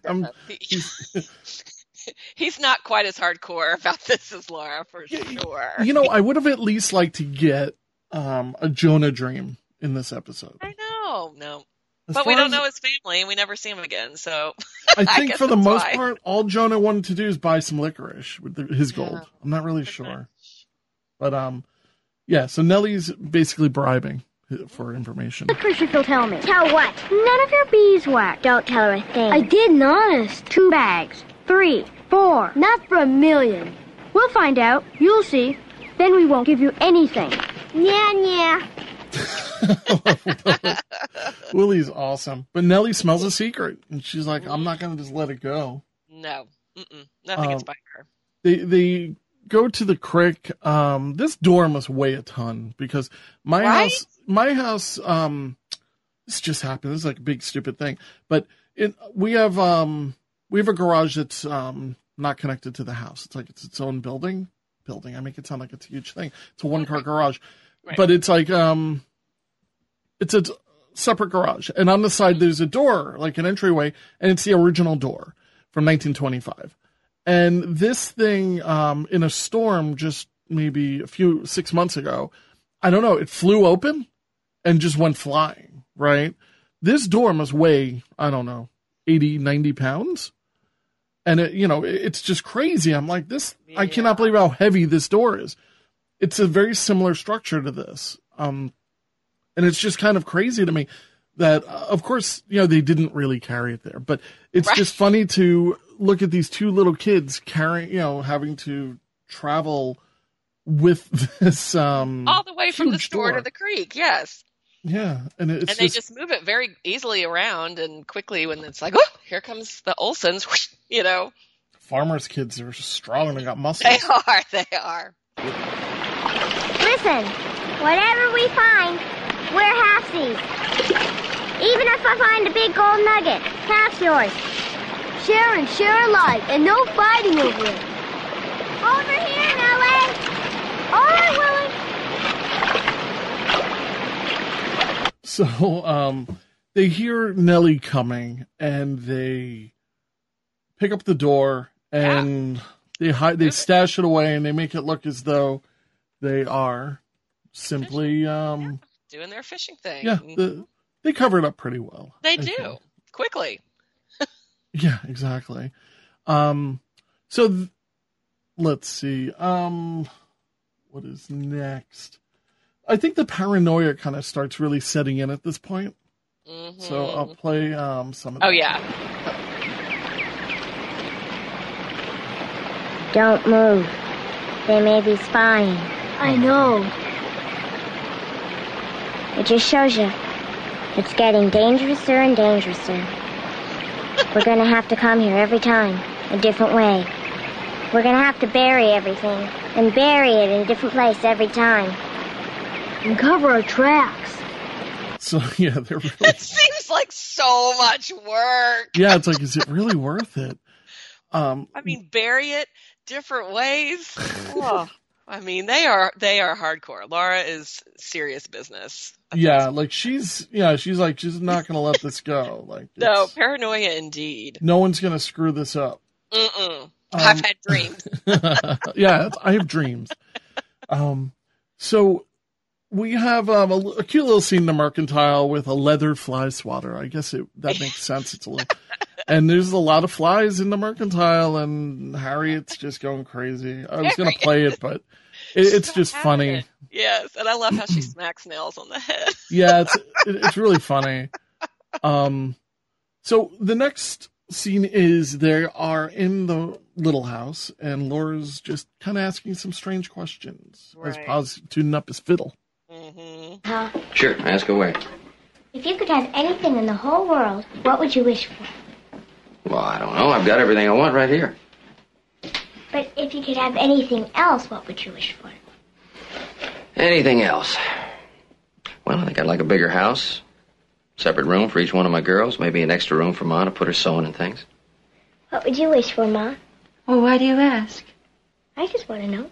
He's not quite as hardcore about this as Laura, for sure.
You know, I would have at least liked to get a Jonah dream in this episode.
I know. No.
As
But we
far
don't
as-
know his family, and we never see him again, so...
I think
guess
for the
that's
most
why.
part, all Jonah wanted to do is buy some licorice with his gold. I'm not really sure. But, yeah, so Nellie's basically bribing for information.
Licorice, if you'll tell me. Tell what? None of your beeswax. Don't tell her a thing. I didn't, honest. 2 bags. 3. 4. Not for a million. We'll find out. You'll see. Then we won't give you anything. Yeah.
Willie's awesome. But Nellie smells a secret, and she's like, I'm not going to just let it go.
No. Nothing gets by her.
They go to the creek. This door must weigh a ton, because my house, this just happened. This is like a big stupid thing. But we have a garage that's not connected to the house. It's like it's its own building. I make it sound like it's a huge thing. It's a 1-car garage.
Right.
But it's like it's a separate garage. And on the side there's a door, like an entryway, and it's the original door from 1925. And this thing in a storm just maybe 6 months ago, I don't know, it flew open and just went flying, right? This door must weigh, I don't know, 80, 90 pounds. And it's just crazy. I'm like, I cannot believe how heavy this door is. It's a very similar structure to this. And it's just kind of crazy to me that, of course, they didn't really carry it there, but it's just funny to look at these 2 little kids carrying, having to travel with this,
all the way from the store
door
to the creek. Yes.
Yeah. And it's
they just move it very easily around and quickly when it's like, oh, here comes the Olsons, whoosh,
farmers' kids are strong and they got muscles.
They are.
Listen, whatever we find, we're halfsies. Even if I find a big gold nugget, half's yours. Share and share alike, and no fighting over it. Over here, Nellie. All right, Willie.
So, they hear Nellie coming, and they pick up the door, and they stash it away, and they make it look as though they are simply
doing their fishing thing.
Yeah, they cover it up pretty well.
They
I
do
think.
quickly.
Yeah, exactly. Let's see. What is next? I think the paranoia kind of starts really setting in at this point.
Mm-hmm.
So I'll play some of that.
Oh, yeah.
Don't move. They may be spying. I know. It just shows you. It's getting dangerouser and dangerouser. We're gonna have to come here every time, a different way. We're gonna have to bury everything, and bury it in a different place every time. And cover our tracks.
So, yeah, they're really...
It seems like so much work.
Yeah, it's like, is it really worth it?
I mean, bury it different ways. Oh, I mean, they are hardcore. Laura is serious business.
Yeah, like she's like, she's not going to let this go. Like,
no, paranoia indeed.
No one's going to screw this up.
Mm-mm. I've had dreams.
Yeah, I have dreams. So we have a cute little scene in the Mercantile with a leather fly swatter. I guess that makes sense. It's a little, and there's a lot of flies in the Mercantile, and Harriet's just going crazy. I was going to play it, but it's just funny.
Yes, and I love how she smacks Nels on the head.
Yeah, it's really funny. So the next scene is they are in the little house, and Laura's just kind of asking some strange questions as Pa's tuning up his fiddle.
Mm-hmm.
Sure, ask away.
If you could have anything in the whole world, what would you wish for?
Well, I don't know. I've got everything I want right here.
But if you could have anything else, what would you wish for?
Anything else? Well, I think I'd like a bigger house. Separate room for each one of my girls. Maybe an extra room for Ma to put her sewing and things.
What would you wish for, Ma?
Well, why do you ask?
I just want to know.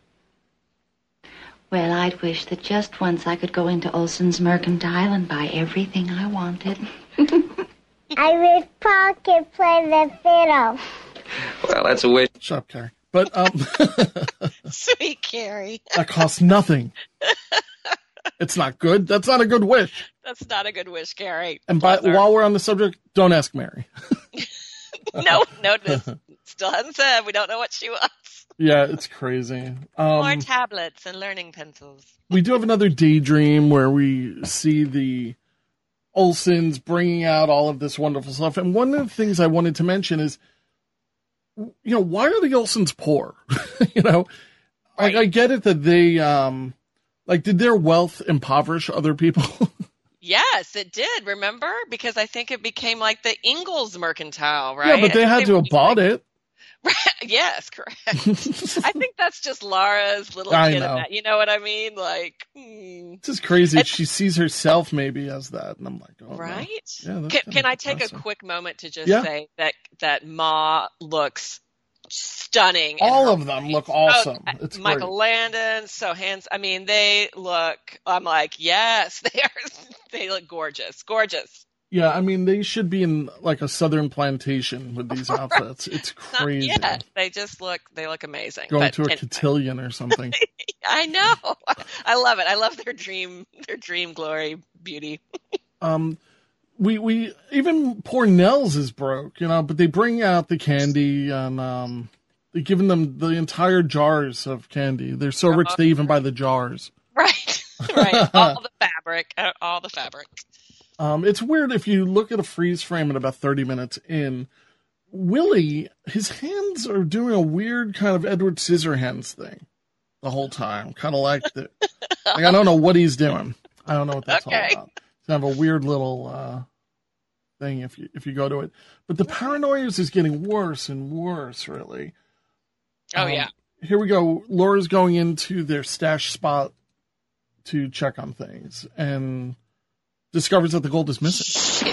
Well, I'd wish that just once I could go into Olson's Mercantile and buy everything I wanted.
I wish Pa could play the fiddle.
Well, that's a wish.
Shut up, Carrie. But,
Sweet Carrie.
that costs nothing. It's not good. That's not a good wish.
That's not a good wish, Carrie.
And while we're on the subject, don't ask Mary.
No, still hasn't said. We don't know what she wants.
Yeah, it's crazy.
More tablets and learning pencils.
We do have another daydream where we see the Olsons bringing out all of this wonderful stuff. And one of the things I wanted to mention is, why are the Olsons poor? Like, I get it that they, did their wealth impoverish other people?
Yes, it did. Remember? Because I think it became like the Ingalls Mercantile, right?
Yeah, but they had to have bought it.
Right. Yes, correct. I think that's just Laura's little
I
kid.
know.
You know what I mean? Like,
It's just crazy. She sees herself maybe as that, and I'm like, oh,
right?
No. Yeah,
Can I take a quick moment to just say that Ma looks stunning.
All of them look awesome. It's
Michael
great.
Landon, so handsome. I mean, they look. I'm like, yes, they are. They look gorgeous, gorgeous.
Yeah, I mean, they should be in like a southern plantation with these outfits. It's crazy.
Yeah, they just look. They look amazing.
Going to a cotillion or something.
I know. I love it. I love their dream glory beauty.
We even poor Nels is broke, but they bring out the candy and they're giving them the entire jars of candy. They're so rich they even buy the jars.
Right. All the fabric.
It's weird if you look at a freeze frame at about 30 minutes in. Willie, his hands are doing a weird kind of Edward Scissorhands thing the whole time. Kind of like I don't know what he's doing. I don't know what that's all about. It's kind of a weird little thing if you go to it. But the paranoia is getting worse and worse, really.
Oh, yeah.
Here we go. Laura's going into their stash spot to check on things and discovers that the gold is missing.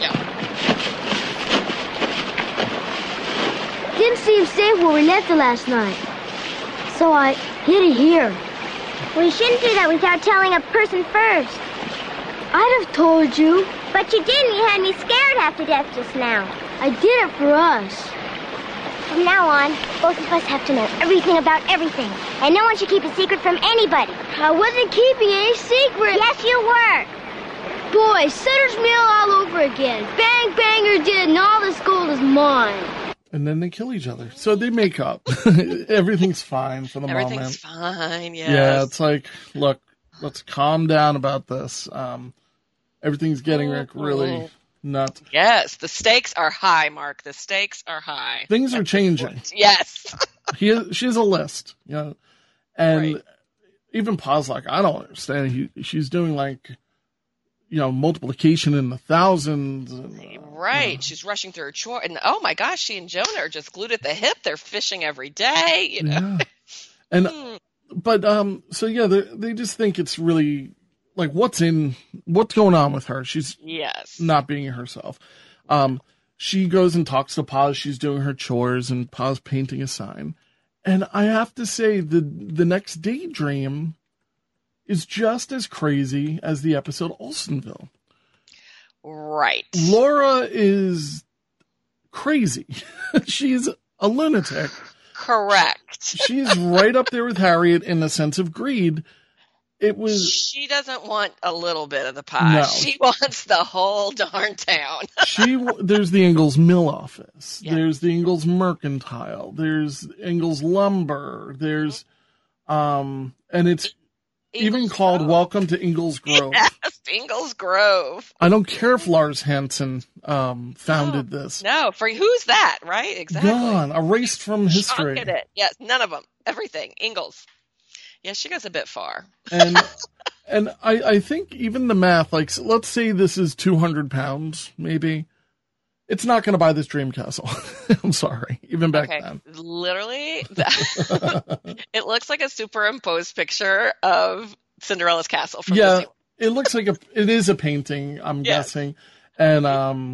Didn't see him safe where we left it last night. So I hid it here. We shouldn't do that without telling a person first. I'd have told you. But you didn't. You had me scared half to death just now. I did it for us. From now on, both of us have to know everything about everything. And no one should keep a secret from anybody. I wasn't keeping any secret. Yes, you were. Boy, Sutter's Mill all over again. Bang, banger did, and all this gold is mine.
And then they kill each other. So they make up. Everything's fine for the moment.
Everything's fine, yes.
Yeah, it's like, look, let's calm down about this. Everything's getting really nuts.
Yes, the stakes are high, Mark. The stakes are high.
Things are changing.
Yes.
She has a list, and even Pa's like, I don't understand. She's doing like, multiplication in the thousands. And,
right. She's rushing through her chore. And oh my gosh, she and Jonah are just glued at the hip. They're fishing every day,
Yeah. And, so yeah, they just think it's really like, what's going on with her? She's not being herself. She goes and talks to Pa as she's doing her chores, and Pa's painting a sign. And I have to say, the next daydream is just as crazy as the episode Olsonville.
Right.
Laura is crazy. She's a lunatic.
Correct.
She's right up there with Harriet in the sense of greed.
She doesn't want a little bit of the pie.
No.
She wants the whole darn town.
There's the Ingalls Mill office.
Yeah.
There's the Ingalls Mercantile. There's Ingalls Lumber. There's, and it's even called
Grove.
Welcome to Ingalls Grove.
Yes, Ingalls Grove.
I don't care if Lars Hansen founded this.
No, for who's that, right? Exactly.
Gone, erased from history.
Shot at it. Yes, none of them. Everything. Ingalls. Yeah, she goes a bit far.
And I think even the math, like, so let's say this is 200 pounds, maybe. It's not going to buy this dream castle. I'm sorry. Even back then.
Literally, it looks like a superimposed picture of Cinderella's castle from Disney.
It looks like it is a painting, I'm guessing. And,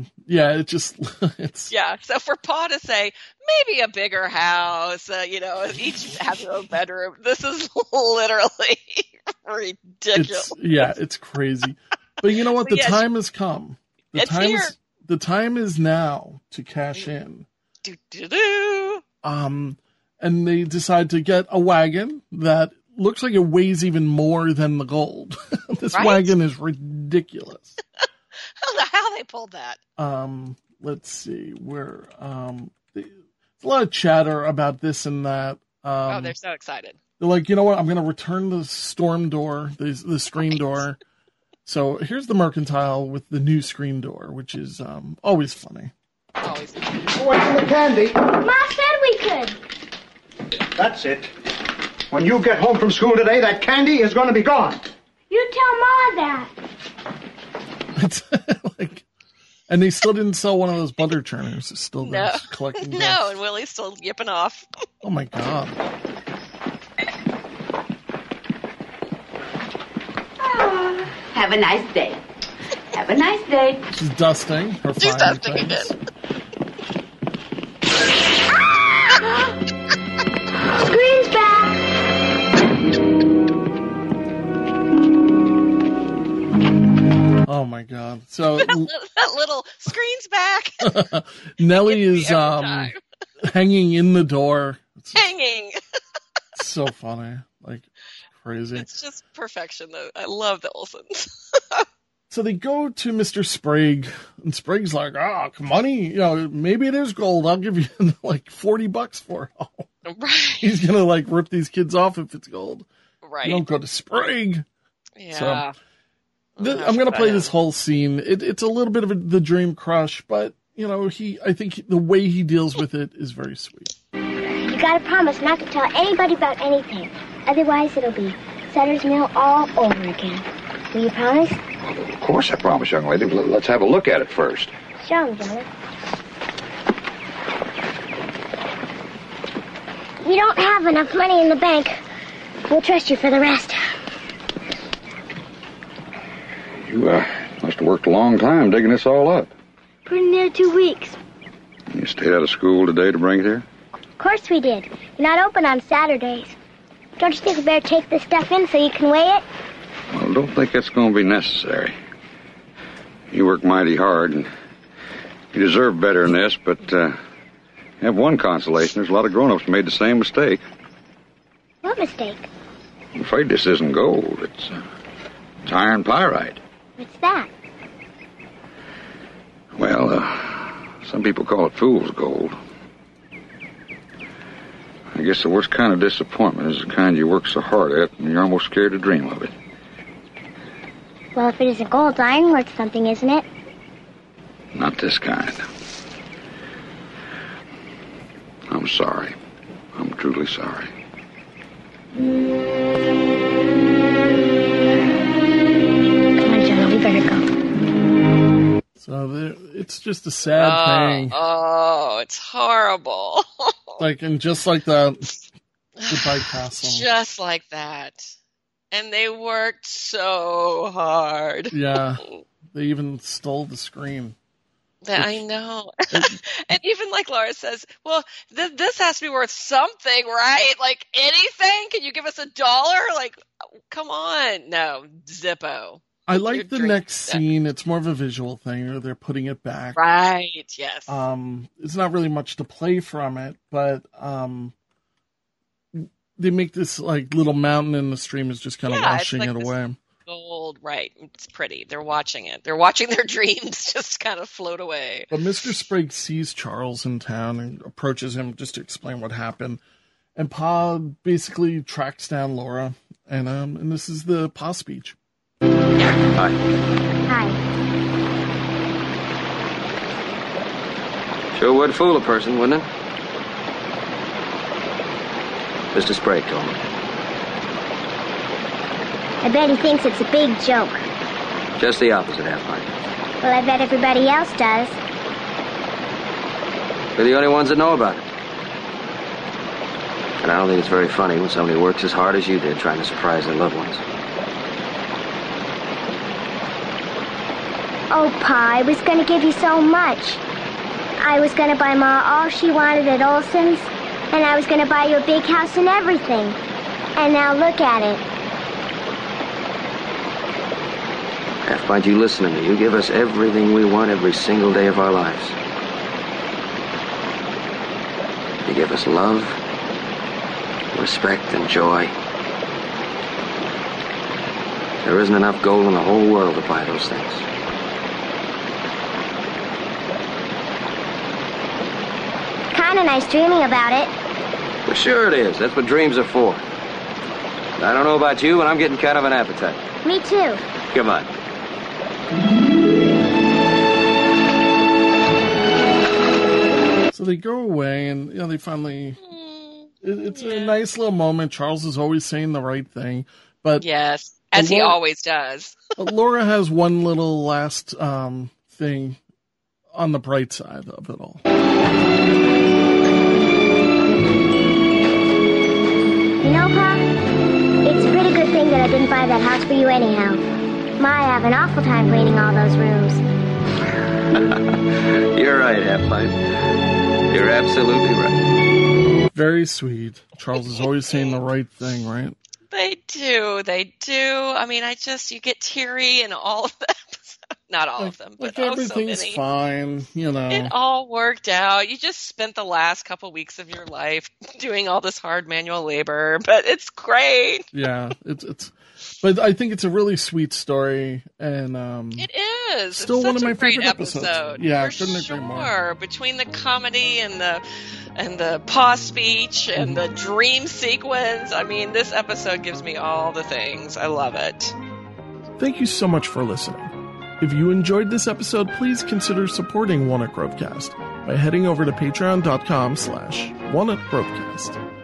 it's.
Yeah, so for Pa to say, maybe a bigger house, each has their own bedroom, this is literally ridiculous.
It's crazy. But you know what? The time has come. The time is now to cash in. And they decide to get a wagon that looks like it weighs even more than the gold. This wagon is ridiculous.
How they pulled that?
Let's see where. There's a lot of chatter about this and that.
They're so excited.
They're like, you know what? I'm going to return the storm door, the screen door. So here's the Mercantile with the new screen door, which is always funny.
Always.
Wait for the candy.
Ma said we could.
That's it. When you get home from school today, that candy is going to be gone.
You tell Ma that.
It's and they still didn't sell one of those butter churners. It's still there collecting dust.
No, and Willie's still yipping off.
Oh my God.
Have a nice day. Have a nice day.
She's dusting her
She's
fine
dusting
things.
again.
Screen's back.
Oh my God. So
that little screen's back.
Nellie is hanging in the door.
Hanging.
So funny. Like crazy.
It's just perfection though. I love the Olsons.
So they go to Mr. Sprague, and Sprague's like, money, maybe it is gold. I'll give you like $40 for it all.
Right.
He's going to like rip these kids off if it's gold.
Right.
You don't go to Sprague.
Yeah.
So, I'm going to play this whole scene. It's a little bit of the dream crush, but, I think the way he deals with it is very sweet.
You gotta promise not to tell anybody about anything. Otherwise, it'll be Sutter's Mill all over again. Will you promise?
Of course I promise, young lady. Let's have a look at it first.
Show him, Jonah. You don't have enough money in the bank. We'll trust you for the rest.
You must have worked a long time digging this all up.
Pretty near 2 weeks.
You stayed out of school today to bring it here?
Of course we did. We're not open on Saturdays. Don't you think we better take this stuff in so you can weigh it?
Well, don't think that's going to be necessary. You work mighty hard, and you deserve better than this, but you have one consolation. There's a lot of grown-ups who made the same mistake.
What mistake?
I'm afraid this isn't gold. It's iron pyrite.
What's that?
Well, some people call it fool's gold. I guess the worst kind of disappointment is the kind you work so hard at and you're almost scared to dream of it.
Well, if it isn't gold, it's iron worth something, isn't it?
Not this kind. I'm sorry. I'm truly sorry.
Come on, Jonah, we better go.
So it's just a sad thing.
Oh, it's horrible.
And just like the Goodbye Castle.
Just like that. And they worked so hard.
Yeah. They even stole the screen.
I know. And even like Laura says, well, this has to be worth something, right? Like anything? Can you give us $1? Like, come on. No, Zippo.
I like the next scene. It's more of a visual thing, or they're putting it back.
Right, yes.
It's not really much to play from it, but they make this like little mountain and the stream is just kind of washing it away.
Gold, right. It's pretty. They're watching it. They're watching their dreams just kind of float away.
But Mr. Sprague sees Charles in town and approaches him just to explain what happened. And Pa basically tracks down Laura, and this is the Pa speech.
Hi.
Hi.
Sure would fool a person, wouldn't it? Mr. Sprague told me.
I bet he thinks it's a big joke.
Just the opposite, Half-Pint.
Well, I bet everybody else does.
We're the only ones that know about it. And I don't think it's very funny when somebody works as hard as you did trying to surprise their loved ones.
Oh, Pa, I was going to give you so much. I was going to buy Ma all she wanted at Olson's, and I was going to buy you a big house and everything. And now look at it.
Half-Pint, you listen to me. You give us everything we want every single day of our lives. You give us love, respect, and joy. There isn't enough gold in the whole world to buy those things.
Kind of nice dreaming about it.
Well, sure it is. That's what dreams are for. I don't know about you, but I'm getting kind of an appetite.
Me too.
Come on.
So they go away, and they finally. It's a nice little moment. Charles is always saying the right thing, but
yes, as he always does.
Laura has one little last thing on the bright side of it all.
You know, Pa, it's a pretty good thing that I didn't buy that house for you anyhow. My, I have an awful time cleaning all those rooms.
You're right, Half-Pint. You're absolutely right.
Very sweet. Charles is always saying the right thing, right?
They do. I mean, you get teary in all of them. Not all of them, but
everything's
so many.
Fine,
It all worked out. You just spent the last couple weeks of your life doing all this hard manual labor, but it's great.
Yeah, it's. But I think it's a really sweet story, and
it is.
Still
it's
one of my
great
favorite episodes. Yeah,
for sure. Between the comedy and the Pa speech and the dream sequence, I mean, this episode gives me all the things. I love it.
Thank you so much for listening. If you enjoyed this episode, please consider supporting Walnut Grovecast by heading over to patreon.com/WalnutGrovecast.